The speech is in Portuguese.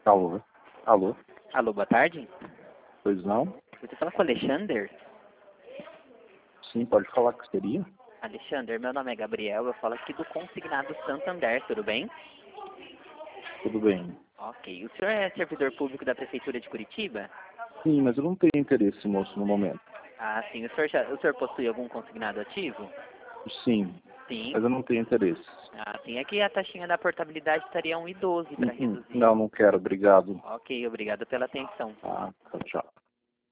Alô? Alô? Alô, boa tarde. Pois não? Você fala com o Alexander? Sim, pode falar que seria? Alexander, meu nome é Gabriel, eu falo aqui do Consignado Santander, tudo bem? Tudo bem. Ok. O senhor é servidor público da Prefeitura de Curitiba? Sim, mas eu não tenho interesse, moço, no momento. Ah, sim. O senhor possui algum consignado ativo? Sim, Sim. mas eu não tenho interesse. Ah, sim. Aqui a taxinha da portabilidade estaria 1,12 para reduzir. Não, não quero, obrigado. Ok, obrigado pela atenção. Tá, tchau.